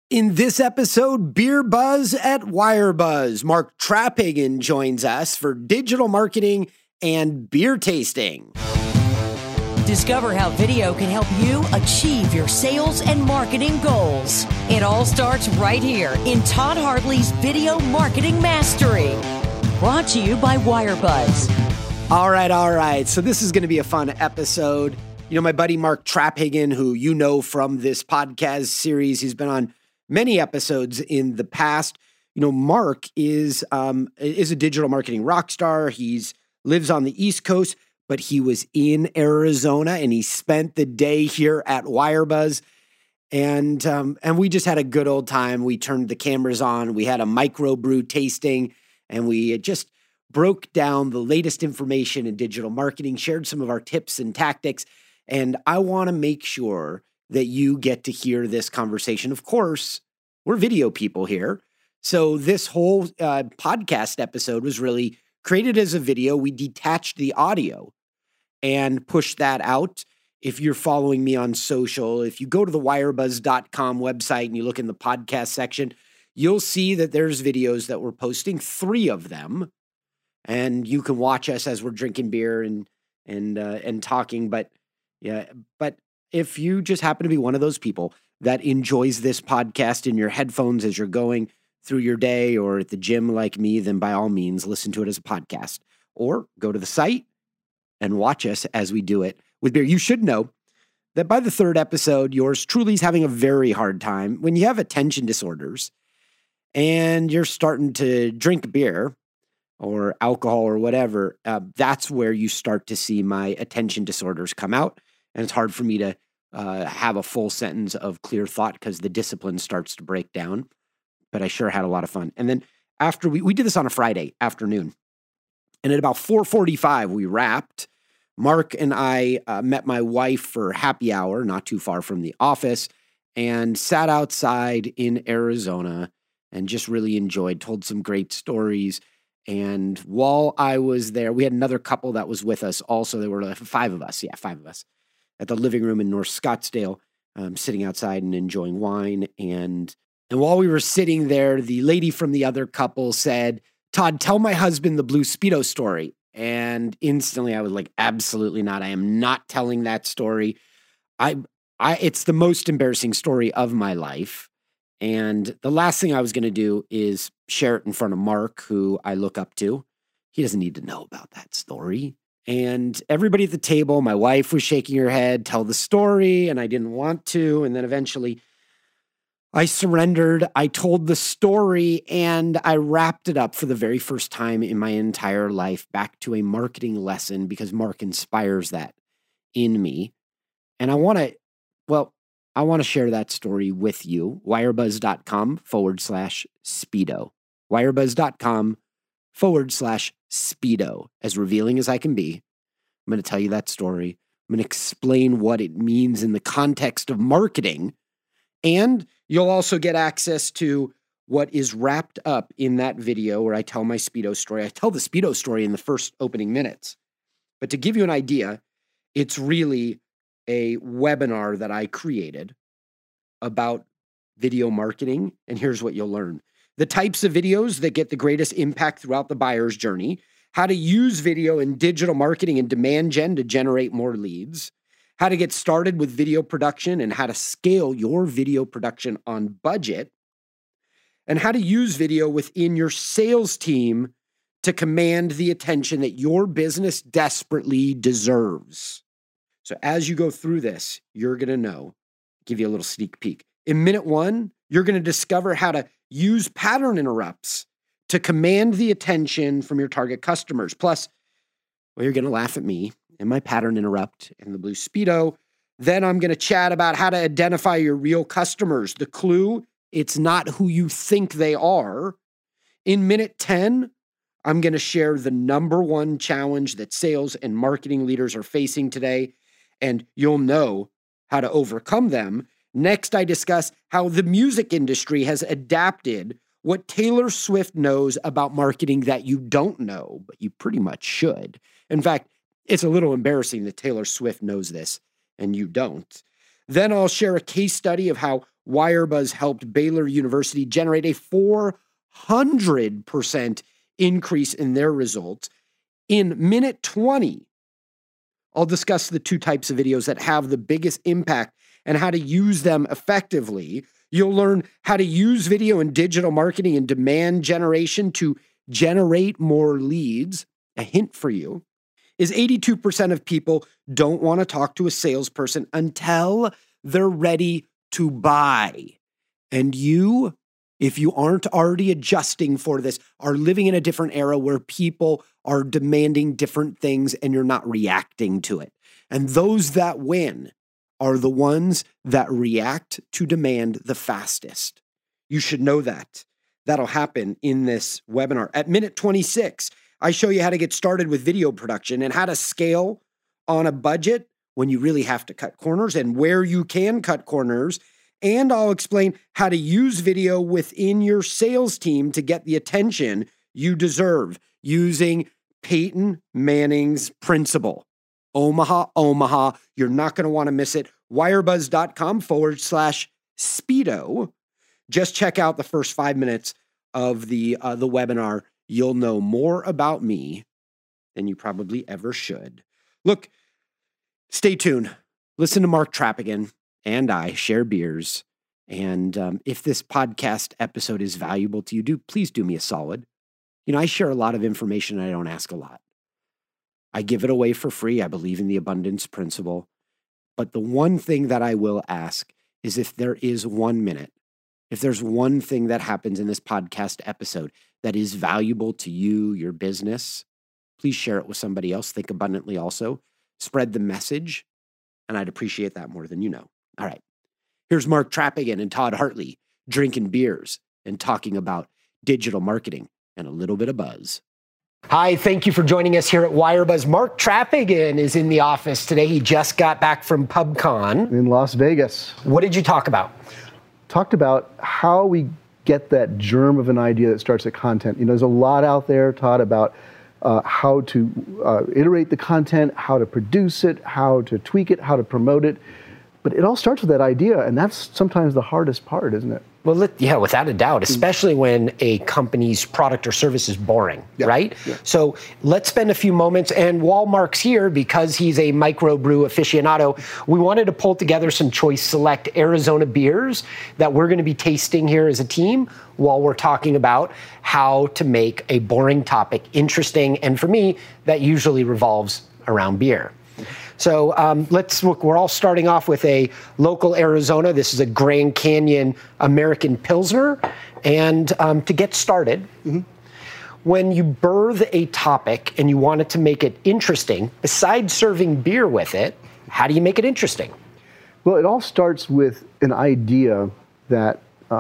In this episode, Beer Buzz at Wire Buzz. Mark Traphagen joins us for digital marketing and beer tasting. Discover how video can help you achieve your sales and marketing goals. It all starts right here in Todd Hartley's Video Marketing Mastery. Brought to you by Wire Buzz. All right. So this is going to be a fun episode. You know, my buddy Mark Traphagen, who you know from this podcast series, he's been on many episodes in the past. You know, Mark is a digital marketing rock star. He's lives on the East Coast, but he was in Arizona and he spent the day here at Wire Buzz. And we just had a good old time. We turned the cameras on. We had a microbrew tasting, and we just broke down the latest information in digital marketing, shared some of our tips and tactics. And I want to make sure that you get to hear this conversation. Of course, we're video people here. So this whole podcast episode was really created as a video. We detached the audio and pushed that out. If you're following me on social, if you go to the wirebuzz.com website and you look in the podcast section, you'll see that there's videos that we're posting, 3 of them. And you can watch us as we're drinking beer and talking. But if you just happen to be one of those people that enjoys this podcast in your headphones as you're going through your day or at the gym like me, then by all means, listen to it as a podcast or go to the site and watch us as we do it with beer. You should know that by the 3rd episode, yours truly is having a very hard time. When you have attention disorders and you're starting to drink beer or alcohol or whatever, that's where you start to see my attention disorders come out. And it's hard for me to have a full sentence of clear thought because the discipline starts to break down. But I sure had a lot of fun. And then after we did this on a Friday afternoon, and at about 4:45, we wrapped. Mark and I met my wife for happy hour, not too far from the office, and sat outside in Arizona and just really enjoyed, told some great stories. And while I was there, we had another couple that was with us also. There were like 5 of us. Yeah, 5 of us at the living room in North Scottsdale, sitting outside and enjoying wine. And while we were sitting there, the lady from the other couple said, "Todd, tell my husband the Blue Speedo story." And instantly I was like, absolutely not. I am not telling that story. It's the most embarrassing story of my life. And the last thing I was going to do is share it in front of Mark, who I look up to. He doesn't need to know about that story. And everybody at the table, my wife was shaking her head, tell the story, and I didn't want to. And then eventually I surrendered. I told the story and I wrapped it up for the very first time in my entire life back to a marketing lesson because Mark inspires that in me. And I want to share that story with you. Wirebuzz.com/Speedo. Wirebuzz.com/Speedo. As revealing as I can be, I'm going to tell you that story. I'm going to explain what it means in the context of marketing. And you'll also get access to what is wrapped up in that video where I tell my Speedo story. I tell the Speedo story in the first opening minutes. But to give you an idea, it's really a webinar that I created about video marketing. And here's what you'll learn. The types of videos that get the greatest impact throughout the buyer's journey, how to use video in digital marketing and demand gen to generate more leads, how to get started with video production and how to scale your video production on budget, and how to use video within your sales team to command the attention that your business desperately deserves. So as you go through this, you're going to know, give you a little sneak peek. In minute 1, you're going to discover how to use pattern interrupts to command the attention from your target customers. Plus, well, you're going to laugh at me and my pattern interrupt and the Blue Speedo. Then I'm going to chat about how to identify your real customers. The clue, it's not who you think they are. In minute 10, I'm going to share the number 1 challenge that sales and marketing leaders are facing today, and you'll know how to overcome them. Next, I discuss how the music industry has adapted what Taylor Swift knows about marketing that you don't know, but you pretty much should. In fact, it's a little embarrassing that Taylor Swift knows this and you don't. Then I'll share a case study of how Wirebuzz helped Baylor University generate a 400% increase in their results. In minute 20, I'll discuss the 2 types of videos that have the biggest impact and how to use them effectively. You'll learn how to use video in digital marketing and demand generation to generate more leads. A hint for you is 82% of people don't want to talk to a salesperson until they're ready to buy. And you, if you aren't already adjusting for this, are living in a different era where people are demanding different things and you're not reacting to it. And those that win are the ones that react to demand the fastest. You should know that. That'll happen in this webinar. At minute 26, I show you how to get started with video production and how to scale on a budget when you really have to cut corners and where you can cut corners. And I'll explain how to use video within your sales team to get the attention you deserve using Peyton Manning's principle. Omaha, Omaha. You're not going to want to miss it. Wirebuzz.com/Speedo. Just check out the first 5 minutes of the webinar. You'll know more about me than you probably ever should. Look, stay tuned. Listen to Mark Traphagen and I share beers. And if this podcast episode is valuable to you, please do me a solid. You know, I share a lot of information and I don't ask a lot. I give it away for free. I believe in the abundance principle. But the one thing that I will ask is if there is 1 minute, if there's one thing that happens in this podcast episode that is valuable to you, your business, please share it with somebody else. Think abundantly also. Spread the message, and I'd appreciate that more than you know. All right. Here's Mark Traphagen and Todd Hartley drinking beers and talking about digital marketing and a little bit of buzz. Hi, thank you for joining us here at Wirebuzz. Mark Traphagen is in the office today. He just got back from PubCon. In Las Vegas. What did you talk about? Talked about how we get that germ of an idea that starts at content. You know, there's a lot out there, Todd, about how to iterate the content, how to produce it, how to tweak it, how to promote it. But it all starts with that idea, and that's sometimes the hardest part, isn't it? Well, yeah, without a doubt, especially when a company's product or service is boring, right? Yeah. So let's spend a few moments, and while Mark's here, because he's a microbrew aficionado, we wanted to pull together some choice select Arizona beers that we're going to be tasting here as a team while we're talking about how to make a boring topic interesting. And for me, that usually revolves around beer. So let's look, we're all starting off with a local Arizona. This is a Grand Canyon American Pilsner. And to get started, when you birth a topic and you want it to make it interesting, besides serving beer with it, how do you make it interesting? Well, it all starts with an idea that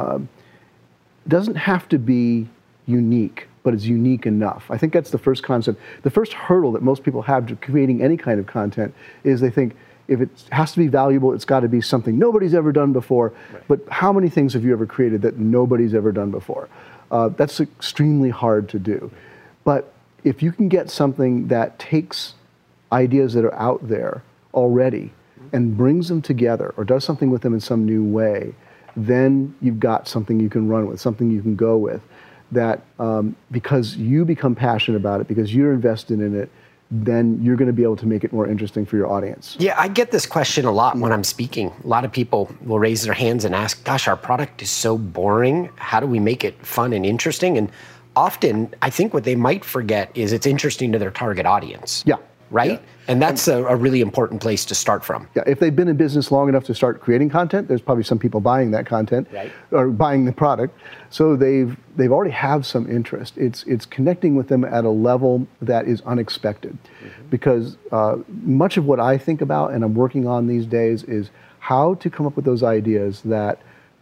doesn't have to be unique, but is unique enough. I think that's the first concept. The first hurdle that most people have to creating any kind of content is they think if it has to be valuable, it's got to be something nobody's ever done before. Right. But how many things have you ever created that nobody's ever done before? That's extremely hard to do. But if you can get something that takes ideas that are out there already and brings them together or does something with them in some new way, then you've got something you can run with, something you can go with. That because you become passionate about it, because you're invested in it, then you're going to be able to make it more interesting for your audience. Yeah, I get this question a lot when I'm speaking. A lot of people will raise their hands and ask, gosh, our product is so boring. How do we make it fun and interesting? And often, I think what they might forget is it's interesting to their target audience. Yeah. Right? Yeah. And that's a really important place to start from. Yeah, if they've been in business long enough to start creating content, there's probably some people buying that content, right, or buying the product. So they've already have some interest. It's connecting with them at a level that is unexpected. Because much of what I think about and I'm working on these days is how to come up with those ideas that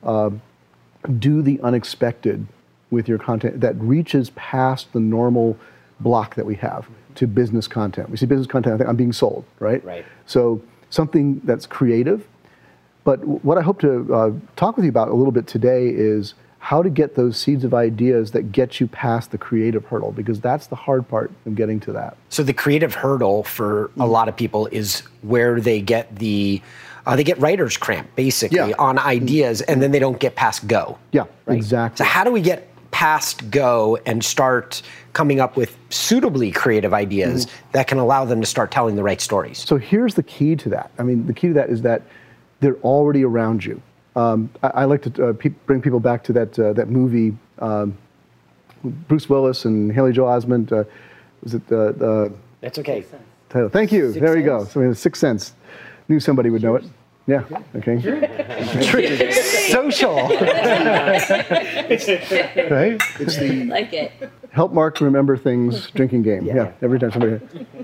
do the unexpected with your content, that reaches past the normal block that we have to business content. We see business content, I think I'm being sold, right? Right. So something that's creative. But what I hope to talk with you about a little bit today is how to get those seeds of ideas that get you past the creative hurdle, because that's the hard part of getting to that. So the creative hurdle for a lot of people is where they get the they get writer's cramp, basically, on ideas, and then they don't get past go. Yeah, right? exactly. So how do we get past go and start coming up with suitably creative ideas that can allow them to start telling the right stories? So here's the key to that. I mean, the key to that is that they're already around you. I like to bring people back to that movie, Bruce Willis and Haley Joel Osment. Was it That's okay. title? Thank you. Sixth There you go. Sense? So, Sixth Sense. Knew somebody would know it. Yeah. Okay. Social. Right? It's the Like it. help Mark remember things drinking game. Yeah. Every time somebody.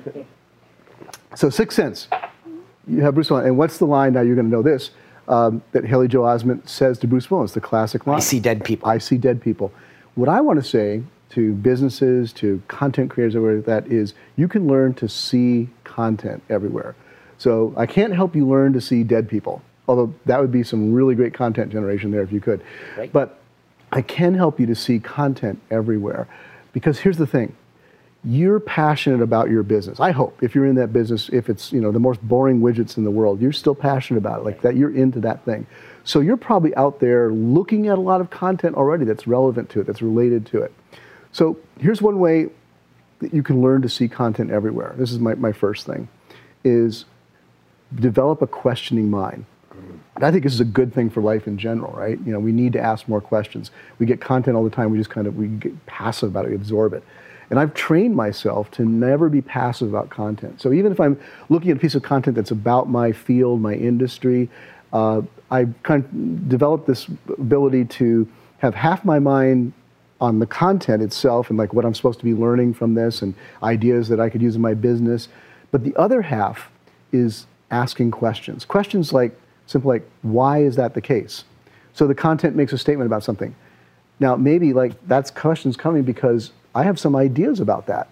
So Sixth Sense. You have Bruce Willis, and what's the line? Now you're going to know this. That Haley Joel Osment says to Bruce Willis, the classic line. I see dead people. I see dead people. What I want to say to businesses, to content creators, everywhere, that is, you can learn to see content everywhere. So I can't help you learn to see dead people, although that would be some really great content generation there if you could. Right. But I can help you to see content everywhere. Because here's the thing. You're passionate about your business. I hope if you're in that business, if it's the most boring widgets in the world, you're still passionate about it, like that. You're into that thing. So you're probably out there looking at a lot of content already that's relevant to it, that's related to it. So here's one way that you can learn to see content everywhere. This is my first thing, is develop a questioning mind. And I think this is a good thing for life in general, right? We need to ask more questions. We get content all the time. We get passive about it. We absorb it. And I've trained myself to never be passive about content. So even if I'm looking at a piece of content that's about my field, my industry, I've kind of developed this ability to have half my mind on the content itself and like what I'm supposed to be learning from this and ideas that I could use in my business. But the other half is asking questions. Questions simple like, why is that the case? So the content makes a statement about something. Now, maybe that's questions coming because I have some ideas about that.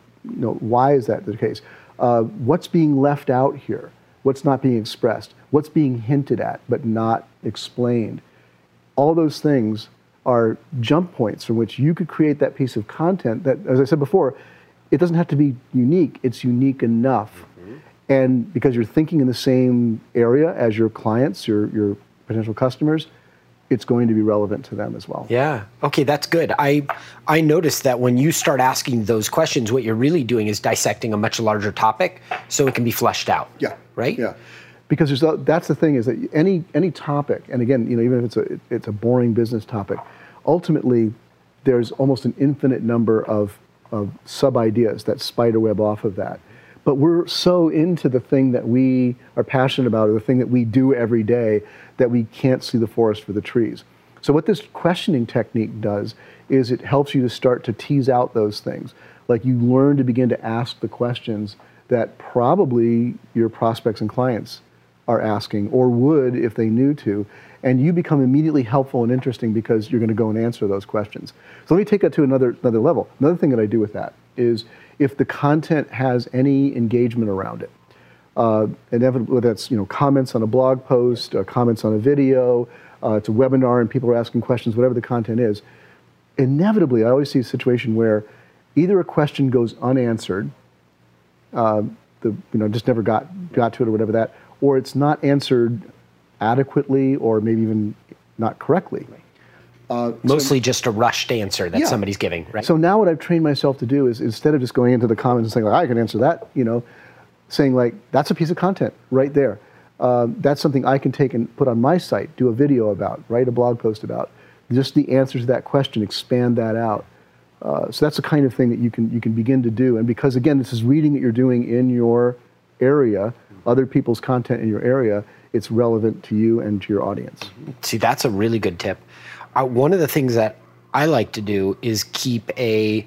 Why is that the case? What's being left out here? What's not being expressed? What's being hinted at but not explained? All those things are jump points from which you could create that piece of content that, as I said before, it doesn't have to be unique. It's unique enough. And because you're thinking in the same area as your clients, your potential customers, it's going to be relevant to them as well. Yeah. Okay, that's good. I noticed that when you start asking those questions, what you're really doing is dissecting a much larger topic so it can be fleshed out. Yeah. Right? Yeah. Because that's the thing, is that any topic, and again, even if it's a boring business topic, ultimately there's almost an infinite number of sub-ideas that spiderweb off of that. But we're so into the thing that we are passionate about, or the thing that we do every day, that we can't see the forest for the trees. So what this questioning technique does is it helps you to start to tease out those things. Like you learn to begin to ask the questions that probably your prospects and clients are asking, or would if they knew to, and you become immediately helpful and interesting because you're going to go and answer those questions. So let me take that to another level. Another thing that I do with that is if the content has any engagement around it, inevitably that's comments on a blog post, comments on a video, it's a webinar and people are asking questions, whatever the content is, inevitably I always see a situation where either a question goes unanswered, just never got to it or whatever that, or it's not answered adequately or maybe even not correctly. Mostly just a rushed answer that somebody's giving, right? So now what I've trained myself to do is, instead of just going into the comments and saying, I can answer that, saying that's a piece of content right there. That's something I can take and put on my site, do a video about, write a blog post about. Just the answer to that question, expand that out. So that's the kind of thing that you can begin to do. And because, again, this is reading that you're doing in your area, other people's content in your area, it's relevant to you and to your audience. See, that's a really good tip. One of the things that I like to do is keep a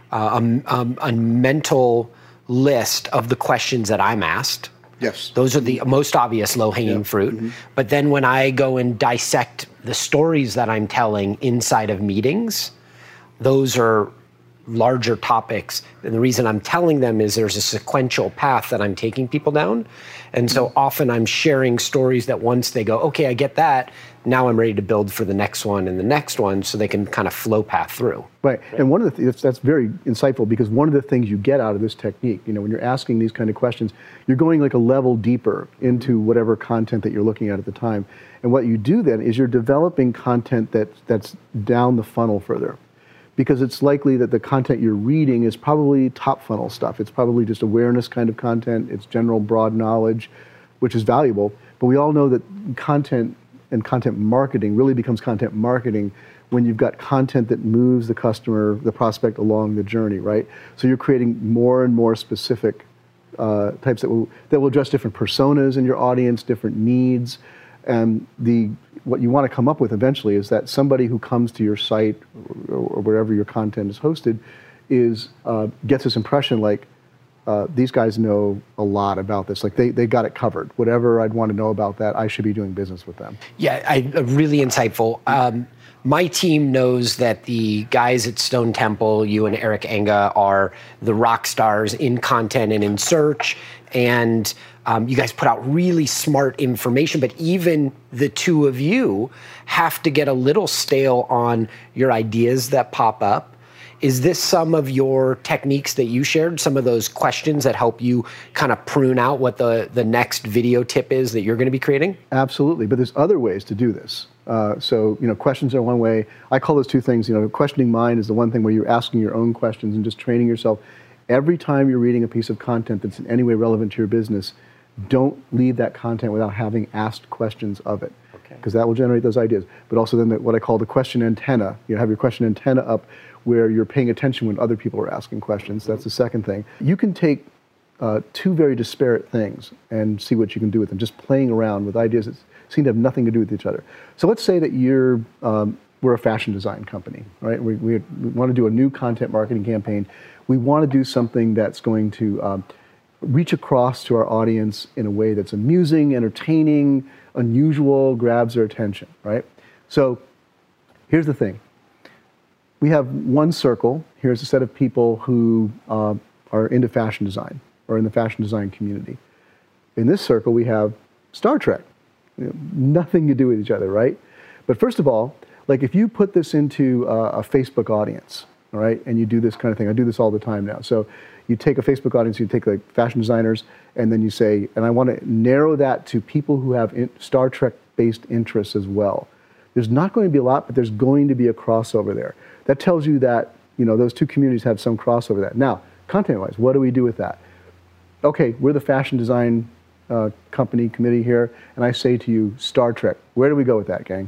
mental list of the questions that I'm asked. Yes. Those are the most obvious low-hanging fruit. Mm-hmm. But then when I go and dissect the stories that I'm telling inside of meetings, those are larger topics. And the reason I'm telling them is there's a sequential path that I'm taking people down. And so often I'm sharing stories that once they go, okay, I get that, now I'm ready to build for the next one and the next one, so they can kind of flow path through. Right. And one of the things that's very insightful, because one of the things you get out of this technique, when you're asking these kind of questions, you're going like a level deeper into whatever content that you're looking at the time. And what you do then is you're developing content that's down the funnel further, because it's likely that the content you're reading is probably top funnel stuff. It's probably just awareness kind of content. It's general broad knowledge, which is valuable. But we all know that content and content marketing really becomes content marketing when you've got content that moves the customer, the prospect along the journey, right? So you're creating more and more specific types that will address different personas in your audience, different needs. And what you want to come up with eventually is that somebody who comes to your site or wherever your content is hosted gets this impression like, these guys know a lot about this. Like they got it covered. Whatever I'd want to know about that, I should be doing business with them. Yeah, really insightful. My team knows that the guys at Stone Temple, you and Eric Anga, are the rock stars in content and in search. And you guys put out really smart information, but even the two of you have to get a little stale on your ideas that pop up. Is this some of your techniques that you shared, some of those questions that help you kind of prune out what the next video tip is that you're going to be creating? Absolutely, but there's other ways to do this. So, questions are one way. I call those two things, questioning mind is the one thing where you're asking your own questions and just training yourself. Every time you're reading a piece of content that's in any way relevant to your business, don't leave that content without having asked questions of it, because that will generate those ideas. But also then what I call the question antenna. You have your question antenna up where you're paying attention when other people are asking questions. That's the second thing. You can take two very disparate things and see what you can do with them, just playing around with ideas that seem to have nothing to do with each other. So let's say that we're a fashion design company, right? We want to do a new content marketing campaign. We want to do something that's going to reach across to our audience in a way that's amusing, entertaining, unusual, grabs their attention, right? So here's the thing. We have one circle. Here's a set of people who are into fashion design or in the fashion design community. In this circle, we have Star Trek. Nothing to do with each other, right? But first of all, like if you put this into a Facebook audience, all right, and you do this kind of thing. I do this all the time now. So you take a Facebook audience, you take like fashion designers, and then you say, and I want to narrow that to people who have Star Trek-based interests as well. There's not going to be a lot, but there's going to be a crossover there. That tells you that, those two communities have some crossover there. Now, content-wise, what do we do with that? Okay, we're the fashion design committee here, and I say to you, Star Trek. Where do we go with that, gang?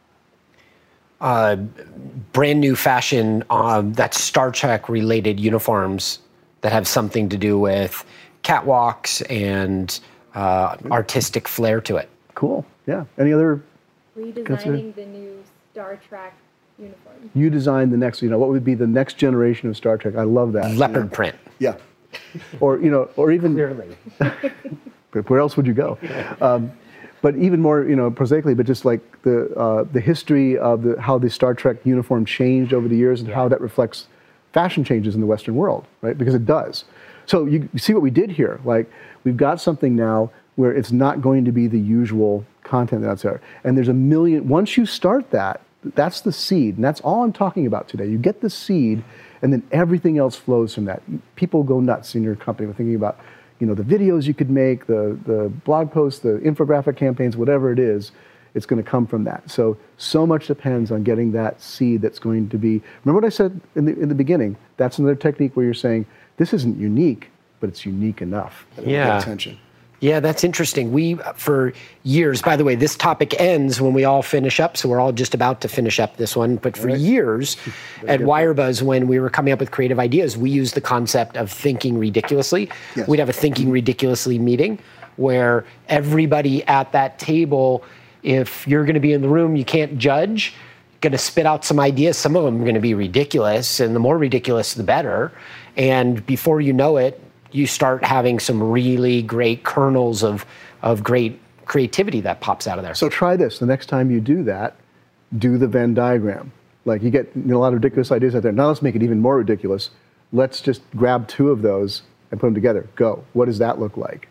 Brand new fashion that's Star Trek related uniforms that have something to do with catwalks and artistic flair to it. Cool. Yeah. Any other? Redesigning the new Star Trek uniform. You designed the next, what would be the next generation of Star Trek? I love that. Leopard print. Yeah. Or even. Clearly. Where else would you go? But even more, prosaically, but just like the history of how the Star Trek uniform changed over the years and how that reflects fashion changes in the Western world, right? Because it does. So you see what we did here. Like we've got something now where it's not going to be the usual content that's there. And there's a million, once you start that, that's the seed. And that's all I'm talking about today. You get the seed and then everything else flows from that. People go nuts in your company. We're thinking about, the videos you could make, the blog posts, the infographic campaigns, whatever it is, it's going to come from that. So much depends on getting that seed that's going to be, remember what I said in the beginning? That's another technique where you're saying, this isn't unique, but it's unique enough. Yeah. Pay attention. Yeah, that's interesting. We, for years, by the way, this topic ends when we all finish up, so we're all just about to finish up this one. But for years at Wirebuzz, when we were coming up with creative ideas, we used the concept of thinking ridiculously. Yes. We'd have a thinking ridiculously meeting where everybody at that table, if you're going to be in the room, you can't judge, going to spit out some ideas. Some of them are going to be ridiculous, and the more ridiculous, the better. And before you know it, you start having some really great kernels of great creativity that pops out of there. So try this. The next time you do that, do the Venn diagram. Like you get a lot of ridiculous ideas out there. Now let's make it even more ridiculous. Let's just grab 2 of those and put them together. Go. What does that look like?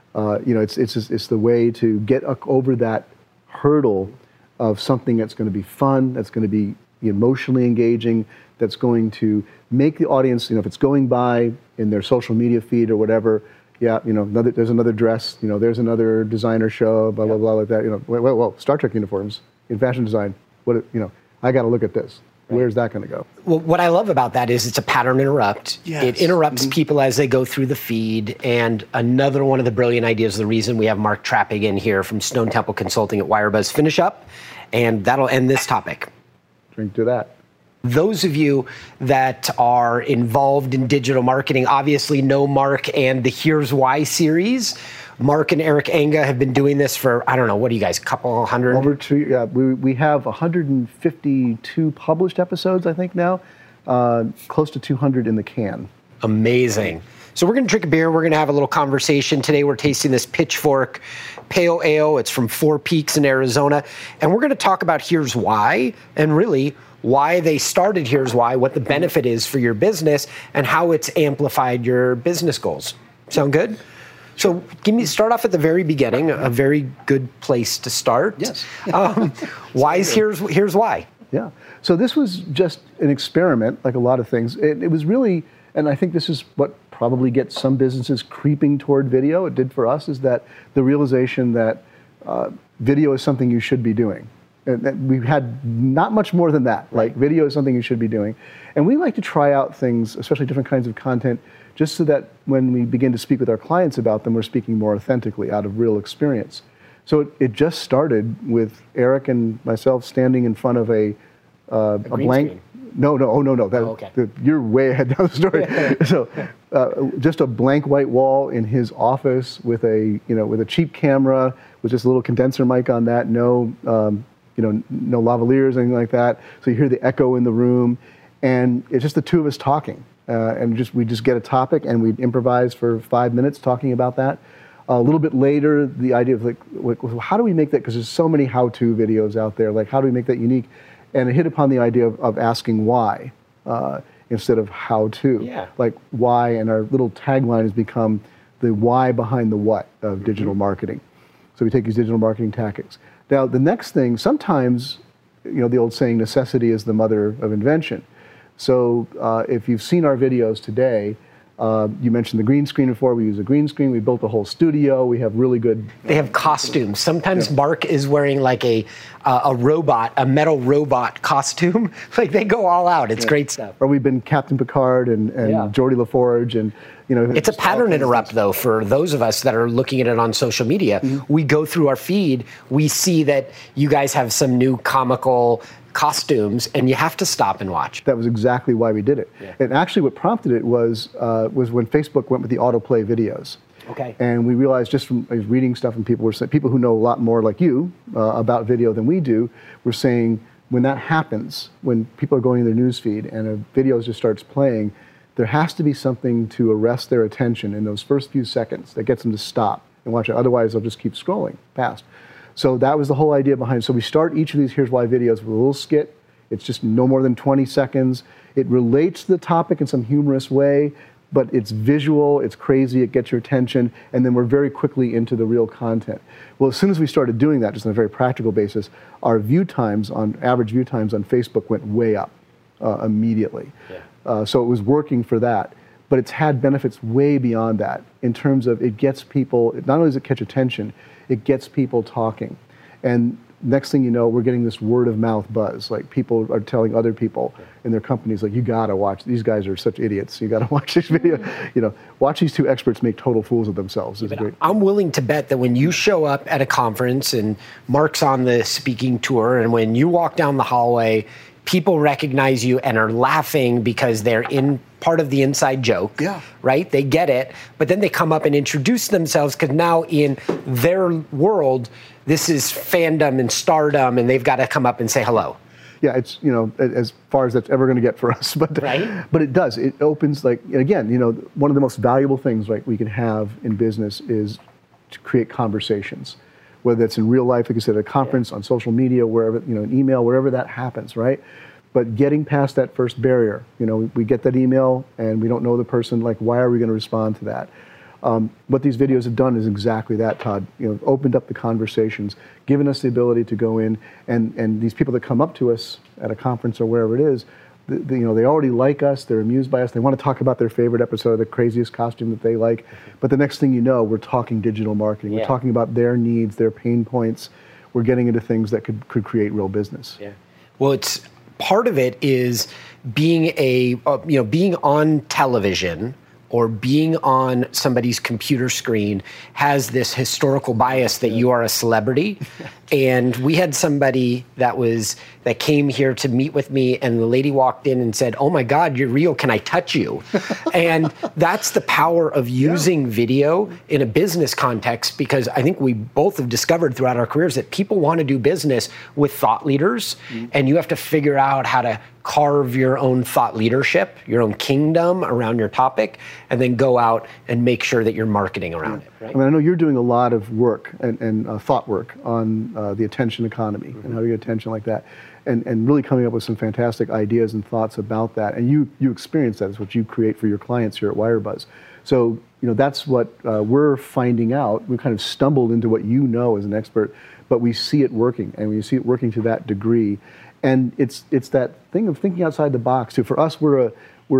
It's the way to get over that hurdle of something that's going to be fun, that's going to be emotionally engaging, that's going to make the audience, if it's going by in their social media feed or whatever, there's another dress, there's another designer show, blah, blah, blah, like that. Whoa, Star Trek uniforms in fashion design. I got to look at this. Where's that going to go? Well, what I love about that is it's a pattern interrupt. Yes. It interrupts people as they go through the feed. And another one of the brilliant ideas, the reason we have Mark Traphagen here from Stone Temple Consulting at Wirebuzz finish up, and that'll end this topic. Drink to that. Those of you that are involved in digital marketing obviously know Mark and the Here's Why series. Mark and Eric Anga have been doing this for, I don't know, what do you guys, couple hundred? Over 2, yeah. We have 152 published episodes, I think now. Close to 200 in the can. Amazing. So we're going to drink a beer. We're going to have a little conversation. Today we're tasting this Pitchfork Pale Ale. It's from Four Peaks in Arizona. And we're going to talk about Here's Why, and really why they started Here's Why, what the benefit is for your business, and how it's amplified your business goals. Sound good? So start off at the very beginning, a very good place to start. Yes. Why is Here's Why? Yeah. So this was just an experiment, like a lot of things. It was really, and I think this is what probably gets some businesses creeping toward video. It did for us, is that the realization that video is something you should be doing. And we've had not much more than that. Like video is something you should be doing. And we like to try out things, especially different kinds of content, just so that when we begin to speak with our clients about them, we're speaking more authentically out of real experience. So it just started with Eric and myself standing in front of a blank. Screen. No. Okay. You're way ahead down the story. So just a blank white wall in his office with a cheap camera with just a little condenser mic on that. No lavaliers, anything like that. So you hear the echo in the room, and it's just the 2 of us talking. We just get a topic and we improvise for 5 minutes talking about that. A little bit later, the idea of how do we make that, because there's so many how-to videos out there, like how do we make that unique? And it hit upon the idea of asking why instead of how to. Yeah. Like why, and our little tagline has become the why behind the what of digital marketing. So we take these digital marketing tactics. Now, the next thing, sometimes, the old saying, necessity is the mother of invention. So if you've seen our videos today, you mentioned the green screen before. We use a green screen. We built a whole studio. We have really good... They have costumes. Sometimes Mark is wearing like a robot, a metal robot costume. Like they go all out. It's great stuff. Or we've been Captain Picard and Geordie LaForge and... It's a pattern interrupt, though, for those of us that are looking at it on social media. Mm-hmm. We go through our feed. We see that you guys have some new comical costumes, and you have to stop and watch. That was exactly why we did it. Yeah. And actually what prompted it was when Facebook went with the autoplay videos. Okay. And we realized just from reading stuff and people who know a lot more like you about video than we do, were saying when that happens, when people are going in their news feed and a video just starts playing, there has to be something to arrest their attention in those first few seconds that gets them to stop and watch it. Otherwise, they'll just keep scrolling past. So that was the whole idea behind it. So we start each of these Here's Why videos with a little skit. It's just no more than 20 seconds. It relates to the topic in some humorous way, but it's visual, it's crazy, it gets your attention, and then we're very quickly into the real content. Well, as soon as we started doing that, just on a very practical basis, our average view times on Facebook went way up immediately. Yeah. So it was working for that. But it's had benefits way beyond that in terms of it gets people, not only does it catch attention, it gets people talking. And next thing you know, we're getting this word of mouth buzz. Like people are telling other people in their companies, like, you gotta watch, these guys are such idiots. You gotta watch this video. Watch these 2 experts make total fools of themselves. It's great. I'm willing to bet that when you show up at a conference and Mark's on the speaking tour, and when you walk down the hallway, people recognize you and are laughing because they're in part of the inside joke, right? They get it, but then they come up and introduce themselves because now in their world, this is fandom and stardom, and they've got to come up and say hello. Yeah, it's, as far as that's ever going to get for us, but but it does. It opens, like, again, one of the most valuable things we can have in business is to create conversations, whether that's in real life, like I said, at a conference, on social media, wherever, an email, wherever that happens, right? But getting past that first barrier, we get that email and we don't know the person, like, why are we going to respond to that? What these videos have done is exactly that, Todd. Opened up the conversations, given us the ability to go in, and these people that come up to us at a conference or wherever it is, they already like us, they're amused by us, they want to talk about their favorite episode, the craziest costume that they like. But the next thing you know, we're talking digital marketing. We're talking about their needs, their pain points. We're getting into things that could create real business. Yeah. Well, it's part of it is being being on television or being on somebody's computer screen has this historical bias that you are a celebrity. And we had somebody that came here to meet with me, and the lady walked in and said, "Oh my God, you're real, can I touch you?" And that's the power of using video in a business context, because I think we both have discovered throughout our careers that people want to do business with thought leaders, and you have to figure out how to carve your own thought leadership, your own kingdom around your topic, and then go out and make sure that you're marketing around it. Right? I mean, I know you're doing a lot of work and thought work on the attention economy and how to get attention like that, and really coming up with some fantastic ideas and thoughts about that. And you experience that. It's what you create for your clients here at Wirebuzz. So that's what we're finding out. We kind of stumbled into what as an expert, but we see it working, and we see it working to that degree. And it's that thing of thinking outside the box too. For us, we're a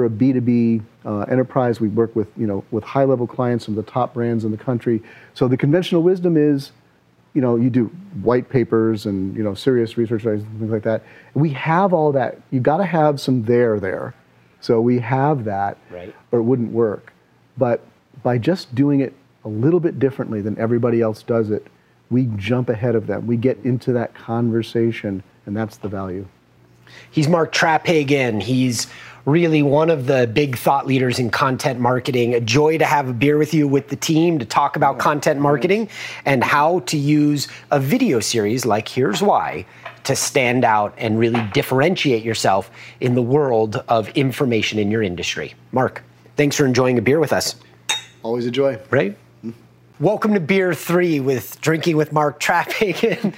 B2B enterprise. We work with with high-level clients, some of the top brands in the country. So the conventional wisdom is, you do white papers and serious research and things like that. And we have all that. You got to have some there. So we have that, right, or it wouldn't work. But by just doing it a little bit differently than everybody else does it, we jump ahead of them. We get into that conversation, and that's the value. He's Mark Traphagen. He's really one of the big thought leaders in content marketing. A joy to have a beer with you with the team to talk about content marketing and how to use a video series like Here's Why to stand out and really differentiate yourself in the world of information in your industry. Mark, thanks for enjoying a beer with us. Always a joy. Right? Welcome to Beer 3 with Drinking with Mark Traphagen.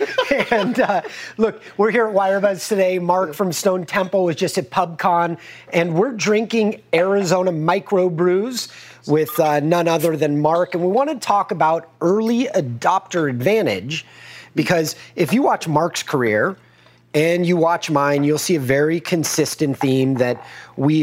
And look, we're here at Wirebuzz today. Mark from Stone Temple was just at PubCon, and we're drinking Arizona microbrews with none other than Mark. And we want to talk about early adopter advantage, because if you watch Mark's career and you watch mine, you'll see a very consistent theme that we're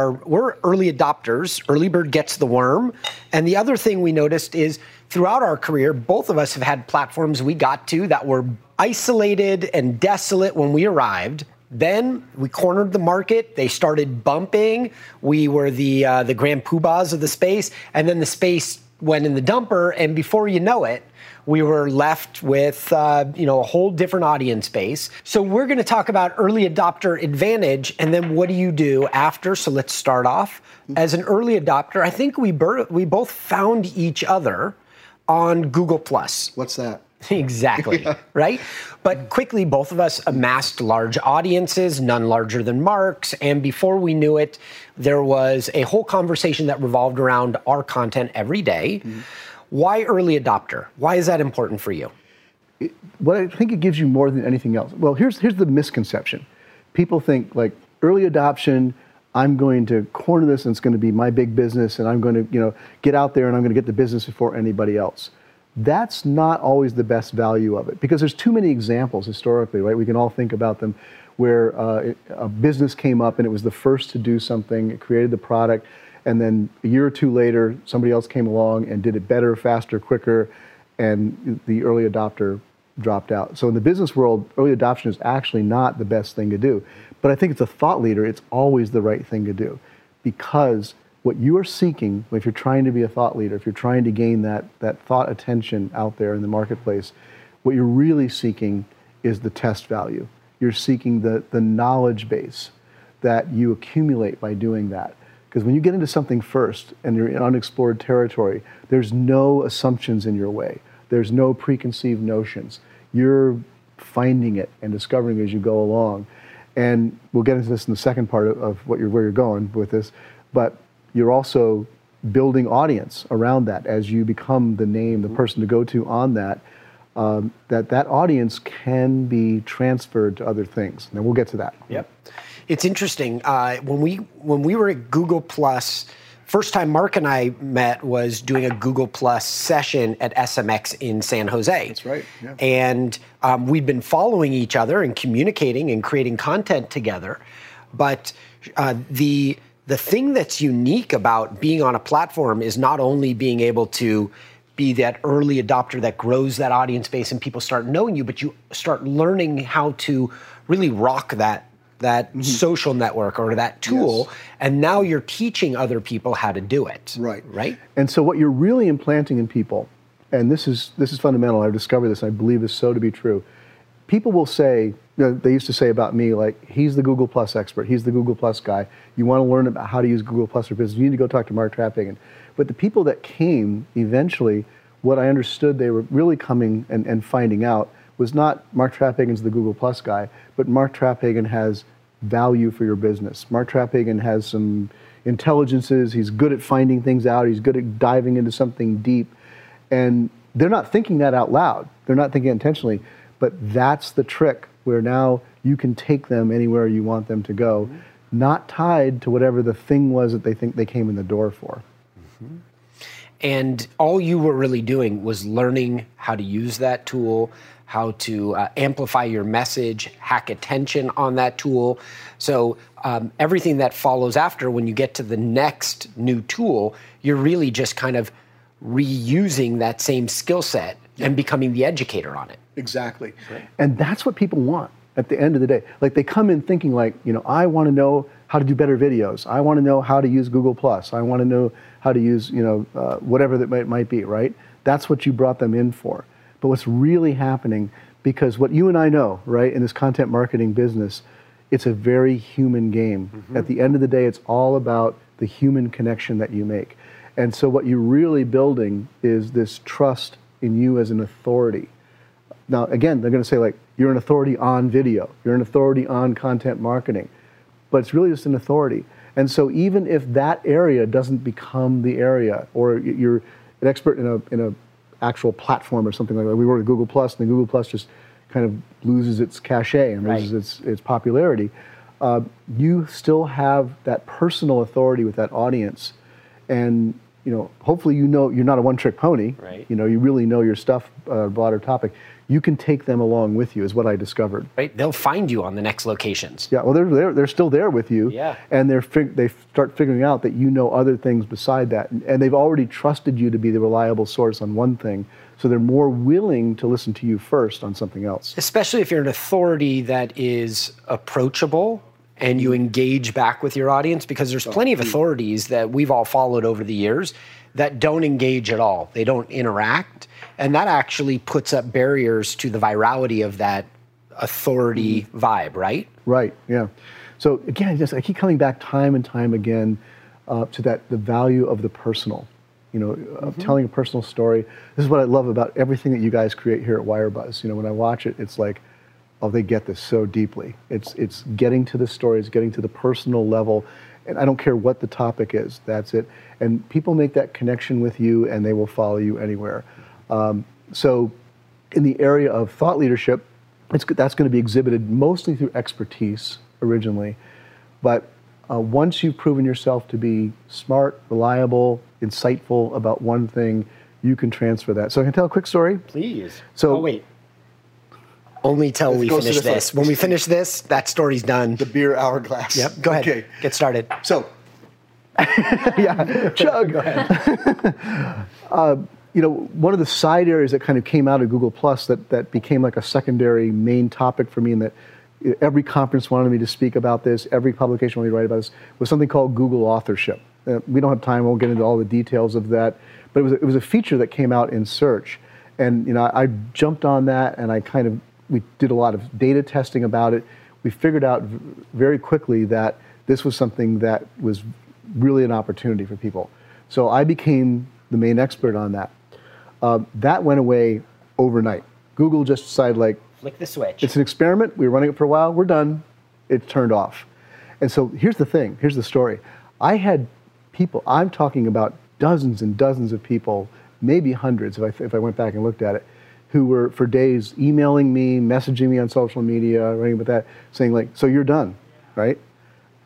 early adopters. Early bird gets the worm. And the other thing we noticed is throughout our career, both of us have had platforms we got to that were isolated and desolate when we arrived. Then we cornered the market. They started bumping. We were the grand poobahs of the space. And then the space went in the dumper. And before you know it, we were left with a whole different audience base. So we're going to talk about early adopter advantage, and then what do you do after? So let's start off. As an early adopter, I think we both found each other on Google+. What's that? Exactly, right? But quickly, both of us amassed large audiences, none larger than Mark's, and before we knew it, there was a whole conversation that revolved around our content every day. Mm-hmm. Why early adopter? Why is that important for you? What I think it gives you more than anything else. Well, here's the misconception. People think like early adoption, I'm going to corner this and it's going to be my big business and I'm going to get out there and I'm going to get the business before anybody else. That's not always the best value of it, because there's too many examples historically, right? We can all think about them where a business came up and it was the first to do something, it created the product, and then a year or two later, somebody else came along and did it better, faster, quicker, and the early adopter dropped out. So in the business world, early adoption is actually not the best thing to do. But I think it's a thought leader, it's always the right thing to do. Because what you are seeking, if you're trying to be a thought leader, if you're trying to gain that thought attention out there in the marketplace, what you're really seeking is the test value. You're seeking the knowledge base that you accumulate by doing that. Because when you get into something first and you're in unexplored territory, there's no assumptions in your way. There's no preconceived notions. You're finding it and discovering as you go along. And we'll get into this in the second part of where you're going with this. But you're also building audience around that as you become the name, the person to go to on that. That audience can be transferred to other things. And we'll get to that. Yep. It's interesting. When we were at Google Plus, first time Mark and I met was doing a Google Plus session at SMX in San Jose. That's right. Yeah. And we'd been following each other and communicating and creating content together. But the thing that's unique about being on a platform is not only being able to be that early adopter that grows that audience base and people start knowing you, but you start learning how to really rock that social network or that tool, and now you're teaching other people how to do it. Right? And so what you're really implanting in people, and this is fundamental, I've discovered this, and I believe this so to be true. People will say, they used to say about me, like, he's the Google Plus expert, he's the Google Plus guy. You want to learn about how to use Google Plus for business, you need to go talk to Mark Traphagen. But the people that came eventually, what I understood they were really coming and finding out was not Mark Traphagen's the Google Plus guy, but Mark Traphagen has value for your business. Mark Traphagen has some intelligences, he's good at finding things out, he's good at diving into something deep. And they're not thinking that out loud, they're not thinking it intentionally, but that's the trick where now you can take them anywhere you want them to go, not tied to whatever the thing was that they think they came in the door for. Mm-hmm. And all you were really doing was learning how to use that tool, how to amplify your message, hack attention on that tool. So everything that follows after, when you get to the next new tool, you're really just kind of reusing that same skill set and becoming the educator on it. Exactly. Right. And that's what people want at the end of the day. Like, they come in thinking like, I want to know how to do better videos. I want to know how to use Google Plus. I want to know how to use, whatever that might be, right? That's what you brought them in for. But what's really happening, because what you and I know, right, in this content marketing business, it's a very human game. Mm-hmm. At the end of the day, it's all about the human connection that you make. And so what you're really building is this trust in you as an authority. Now, again, they're going to say, like, you're an authority on video, you're an authority on content marketing, but it's really just an authority. And so even if that area doesn't become the area, or you're an expert in a actual platform or something like that, we work with Google Plus, and the Google Plus just kind of loses its cachet and loses its popularity, you still have that personal authority with that audience. And hopefully you're not a one-trick pony. Right. You really know your stuff, broader topic. You can take them along with you, is what I discovered. Right. They'll find you on the next locations. Yeah. Well, they're still there with you. Yeah. And they start figuring out that you know other things beside that, and they've already trusted you to be the reliable source on one thing. So they're more willing to listen to you first on something else. Especially if you're an authority that is approachable and you engage back with your audience, because there's plenty of authorities that we've all followed over the years that don't engage at all. They don't interact. And that actually puts up barriers to the virality of that authority vibe, right? Right, yeah. So again, I keep coming back time and time again to the value of the personal, of telling a personal story. This is what I love about everything that you guys create here at Wirebuzz. When I watch it, it's like, oh, they get this so deeply. It's getting to the story, it's getting to the personal level, and I don't care what the topic is, that's it. And people make that connection with you, and they will follow you anywhere. So in the area of thought leadership, that's going to be exhibited mostly through expertise originally. But once you've proven yourself to be smart, reliable, insightful about one thing, you can transfer that. So I can tell a quick story? Please. So, wait. Only till we finish this. When we finish this, that story's done. The beer hourglass. Yep, go ahead. Okay. Get started. So, yeah, chug. Go ahead. One of the side areas that kind of came out of Google Plus that became like a secondary main topic for me, and that every conference wanted me to speak about this, every publication wanted me to write about this, was something called Google authorship. We don't have time, we won't get into all the details of that, but it was a feature that came out in search. And I jumped on that, and we did a lot of data testing about it. We figured out very quickly that this was something that was really an opportunity for people. So I became the main expert on that. That went away overnight. Google just decided, like, flick the switch. It's an experiment. We were running it for a while. We're done. It turned off. And so here's the thing. Here's the story. I had people, I'm talking about dozens and dozens of people, maybe hundreds if I went back and looked at it, who were for days emailing me, messaging me on social media, writing about that, saying, like, so you're done, right?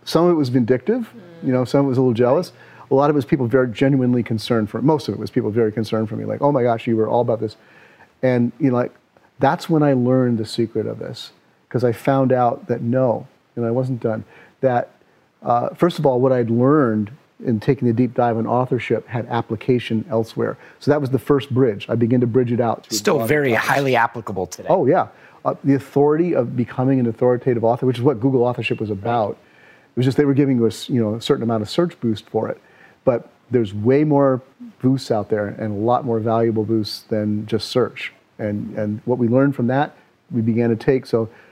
Some of it was vindictive, some of it was a little jealous. A lot of it was people very genuinely concerned for, most of it was people very concerned for me, like, oh my gosh, you were all about this. And that's when I learned the secret of this, because I found out that no, I wasn't done. That, first of all, what I'd learned in taking the deep dive on authorship had application elsewhere. So that was the first bridge. I began to bridge it out. Still very highly applicable today. Oh, yeah. The authority of becoming an authoritative author, which is what Google authorship was about. It was just they were giving us, a certain amount of search boost for it. But there's way more boosts out there and a lot more valuable boosts than just search. And what we learned from that, we began to take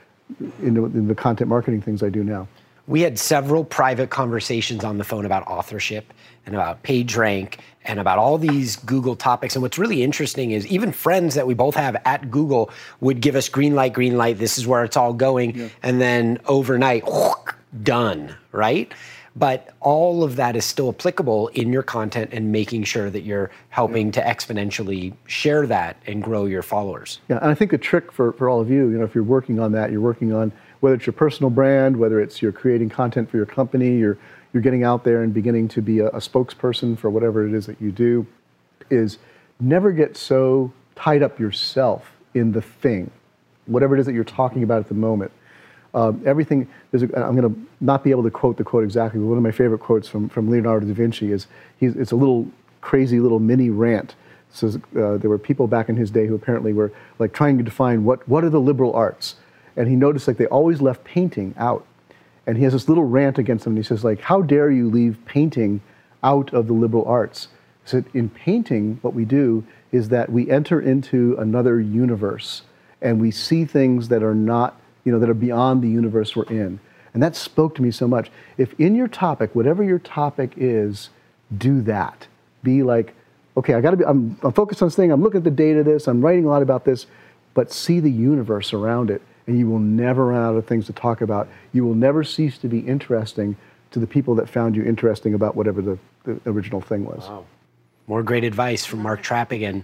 in the content marketing things I do now. We had several private conversations on the phone about authorship and about PageRank and about all these Google topics. And what's really interesting is even friends that we both have at Google would give us green light, this is where it's all going. Yeah. And then overnight, done, right? But all of that is still applicable in your content and making sure that you're helping to exponentially share that and grow your followers. Yeah, and I think the trick for all of you, if you're working on that, you're working on whether it's your personal brand, whether it's you're creating content for your company, you're getting out there and beginning to be a spokesperson for whatever it is that you do, is never get so tied up yourself in the thing, whatever it is that you're talking about at the moment. Everything, I'm going to not be able to quote the quote exactly, but one of my favorite quotes from Leonardo da Vinci is, it's a little crazy little mini rant. It says there were people back in his day who apparently were like trying to define what are the liberal arts. And he noticed like they always left painting out. And he has this little rant against them. And he says like, how dare you leave painting out of the liberal arts? He said, in painting, what we do is that we enter into another universe and we see things that are not, that are beyond the universe we're in. And that spoke to me so much. If in your topic, whatever your topic is, do that. Be like, okay, I'm focused on this thing, I'm looking at the data of this, I'm writing a lot about this, but see the universe around it. And you will never run out of things to talk about. You will never cease to be interesting to the people that found you interesting about whatever the original thing was. Wow. More great advice from Mark Traphagen.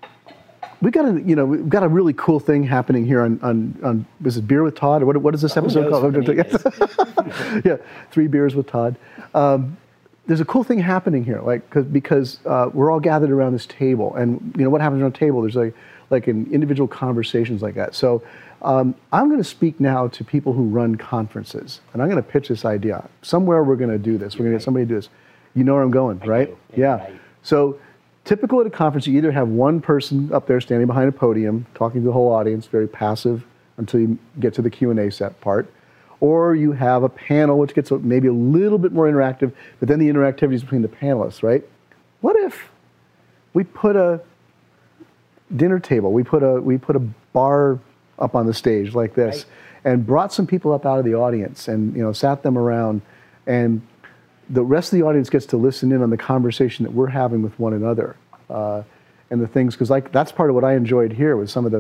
We've got a really cool thing happening here on is it Beer with Todd? Or what is this episode called? Yeah, 3 Beers with Todd. There's a cool thing happening here, because we're all gathered around this table, and what happens around a table? There's like in individual conversations like that. So I'm going to speak now to people who run conferences, and I'm going to pitch this idea. Somewhere we're going to do this. We're going to get somebody to do this. You know where I'm going, right? Yeah. Right. So typical at a conference, you either have one person up there standing behind a podium talking to the whole audience, very passive until you get to the Q&A set part, or you have a panel which gets maybe a little bit more interactive, but then the interactivity is between the panelists, right? What if we put a dinner table, we put a bar up on the stage like this, right, and brought some people up out of the audience and sat them around, and the rest of the audience gets to listen in on the conversation that we're having with one another, and the things, because that's part of what I enjoyed here was some of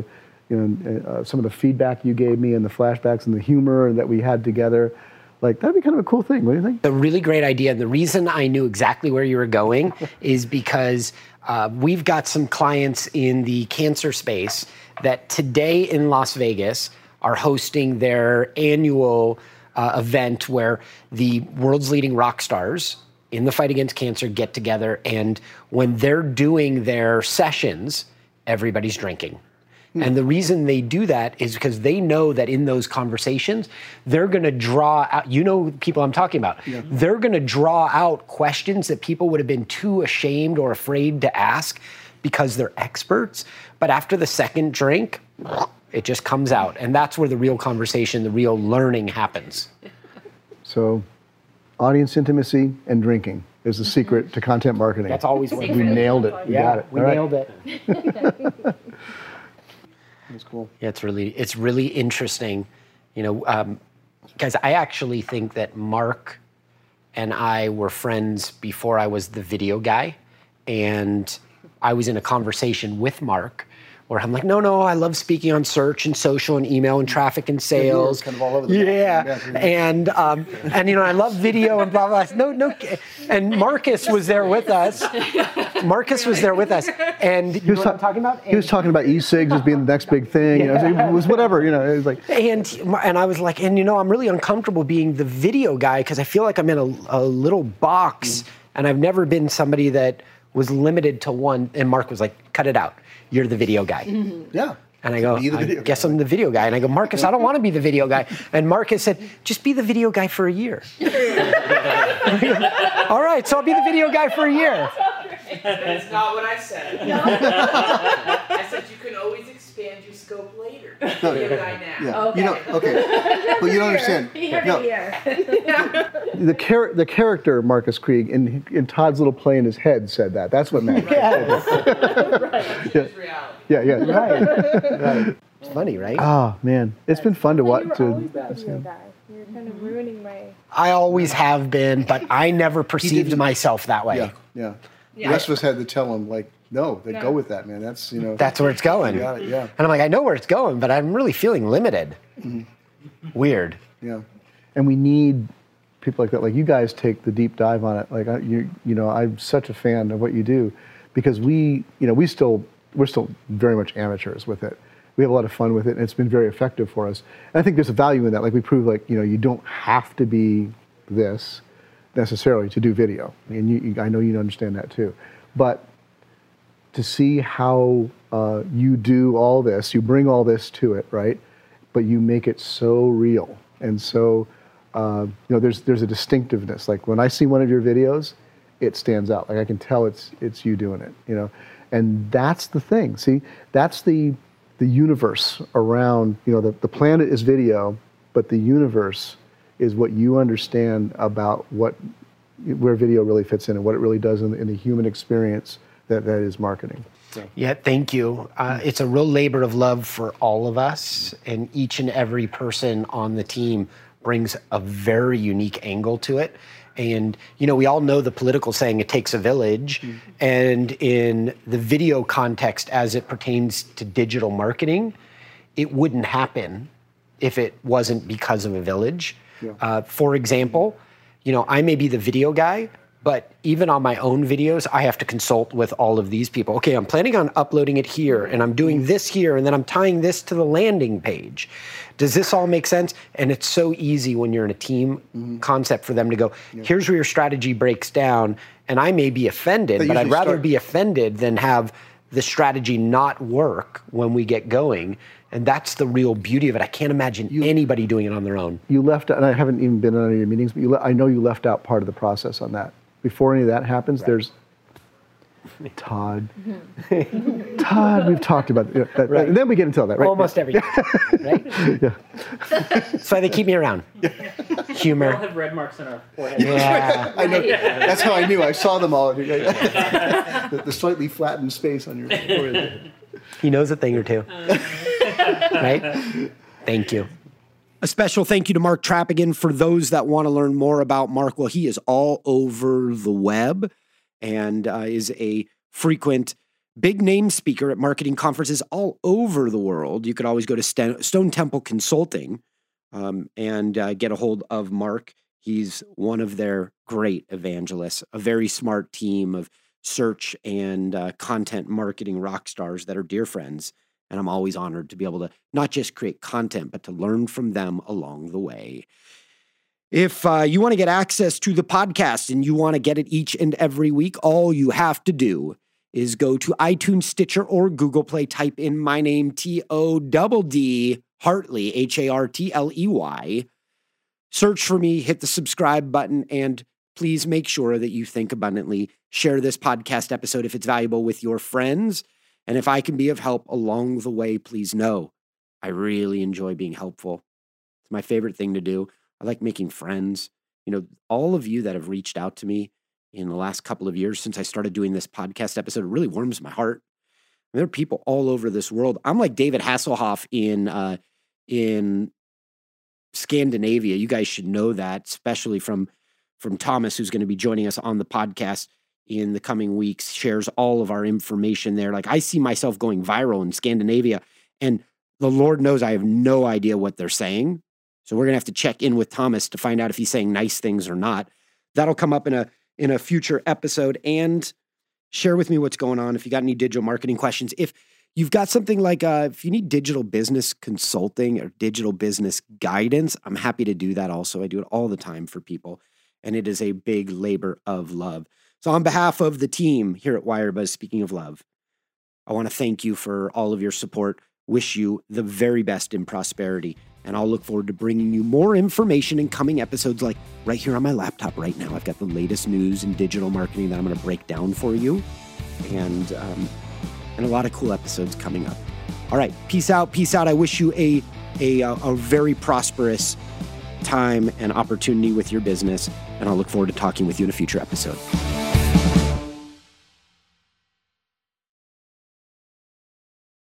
the feedback you gave me and the flashbacks and the humor that we had together. That'd be kind of a cool thing. What do you think? A really great idea. And the reason I knew exactly where you were going is because we've got some clients in the cancer space that today in Las Vegas are hosting their annual event where the world's leading rock stars in the fight against cancer get together. And when they're doing their sessions, everybody's drinking. And the reason they do that is because they know that in those conversations, they're going to draw out, people I'm talking about, yeah, they're going to draw out questions that people would have been too ashamed or afraid to ask because they're experts. But after the second drink, it just comes out. And that's where the real conversation, the real learning happens. So audience intimacy and drinking is the secret to content marketing. That's always what we nailed it. We got it. We nailed it. That's cool. Yeah, it's really interesting. Guys, I actually think that Mark and I were friends before I was the video guy. And I was in a conversation with Mark Or I'm like, no, I love speaking on search and social and email and traffic and sales. Kind of all over the and I love video and blah blah. No. And Marcus was there with us. And he was talking about. He was talking about e-cigs as being the next big thing. So it was whatever. It was like. And I was like, I'm really uncomfortable being the video guy because I feel like I'm in a little box, and I've never been somebody that was limited to one. And Mark was like, cut it out. You're the video guy. Yeah. And I go, I guess I'm the video guy. And I go, Marcus, I don't want to be the video guy. And Marcus said, just be the video guy for a year. All right, so I'll be the video guy for a year. That's not what I said. I said you can always expand your scope later. Video guy now. Yeah. Okay. But you don't understand. The character Marcus Krieg in Todd's little play in his head said that. That's what matters. Right. Choose reality. Yeah. Right. It's funny, right? Oh man, it's been fun to watch. You're always the video guy. You're kind of ruining my. I always have been, but I never perceived myself that way. Yeah. The rest of us had to tell him, like, no, go with that, man. That's, That's where it's going. You got it, yeah. And I'm like, I know where it's going, but I'm really feeling limited. Weird. Yeah. And we need people like that. Like, you guys take the deep dive on it. Like, I'm such a fan of what you do because we're still very much amateurs with it. We have a lot of fun with it, and it's been very effective for us. And I think there's a value in that. Like, we prove, like, you don't have to be this necessarily to do video. And I know you understand that too. But to see how you do all this, you bring all this to it, right? But you make it so real. And so, there's a distinctiveness. Like when I see one of your videos, it stands out. Like I can tell it's you doing it, And that's the thing. See, that's the universe around, the planet is video, but the universe is what you understand about where video really fits in and what it really does in the human experience that is marketing. So. Yeah, thank you. It's a real labor of love for all of us, and each and every person on the team brings a very unique angle to it. And, we all know the political saying, it takes a village. Mm-hmm. And in the video context, as it pertains to digital marketing, it wouldn't happen if it wasn't because of a village. Yeah. For example, I may be the video guy, but even on my own videos, I have to consult with all of these people. Okay, I'm planning on uploading it here, and I'm doing this here, and then I'm tying this to the landing page. Does this all make sense? And it's so easy when you're in a team concept for them to go, here's where your strategy breaks down, and I may be offended, but I'd rather be offended than have the strategy not work when we get going. And that's the real beauty of it. I can't imagine anybody doing it on their own. You left out, and I haven't even been on any of your meetings, but I know you left out part of the process on that. Before any of that happens, there's Todd. Todd, we've talked about it. Right. And then we get into all that, right? Almost everything, right? Yeah. That's why they keep me around. Humor. We all have red marks on our forehead. Yeah. I know. That's how I knew. I saw them all. The slightly flattened space on your forehead. He knows a thing or two. Right? Thank you. A special thank you to Mark Traphagen. For those that want to learn more about Mark, well, he is all over the web and is a frequent big name speaker at marketing conferences all over the world. You could always go to Stone Temple Consulting and get a hold of Mark. He's one of their great evangelists, a very smart team of search and content marketing rock stars that are dear friends. And I'm always honored to be able to not just create content, but to learn from them along the way. If you want to get access to the podcast and you want to get it each and every week, all you have to do is go to iTunes, Stitcher, or Google Play, type in my name, T-O-D-D, Hartley, H-A-R-T-L-E-Y. Search for me, hit the subscribe button, and please make sure that you think abundantly. Share this podcast episode if it's valuable with your friends. And if I can be of help along the way, please know I really enjoy being helpful. It's my favorite thing to do. I like making friends. All of you that have reached out to me in the last couple of years since I started doing this podcast episode, it really warms my heart. There are people all over this world. I'm like David Hasselhoff in Scandinavia. You guys should know that, especially from Thomas, who's going to be joining us on the podcast. in the coming weeks, shares all of our information there. Like, I see myself going viral in Scandinavia, and the Lord knows I have no idea what they're saying. So we're going to have to check in with Thomas to find out if he's saying nice things or not. That'll come up in a future episode. And share with me what's going on. If you got any digital marketing questions, if you've got something like, if you need digital business consulting or digital business guidance, I'm happy to do that also. I do it all the time for people, and it is a big labor of love. So on behalf of the team here at WireBuzz, speaking of love, I want to thank you for all of your support. Wish you the very best in prosperity. And I'll look forward to bringing you more information in coming episodes, like right here on my laptop right now. I've got the latest news in digital marketing that I'm going to break down for you. And a lot of cool episodes coming up. All right. Peace out. Peace out. I wish you a very prosperous time and opportunity with your business. And I'll look forward to talking with you in a future episode.